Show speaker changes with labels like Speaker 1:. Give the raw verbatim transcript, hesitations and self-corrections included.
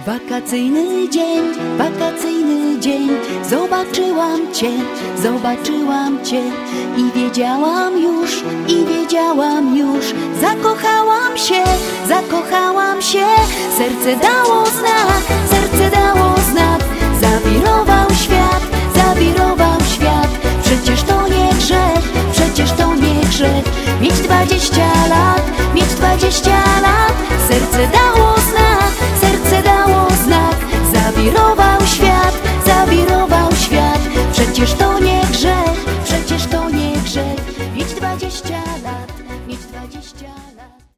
Speaker 1: Wakacyjny dzień, wakacyjny dzień, zobaczyłam Cię, zobaczyłam Cię i wiedziałam już, i wiedziałam już, zakochałam się, zakochałam się, serce dało znak, serce dało znak, zawirował świat, zawirował świat, przecież to nie grzech, przecież to nie grzech, mieć dwadzieścia lat, mieć dwadzieścia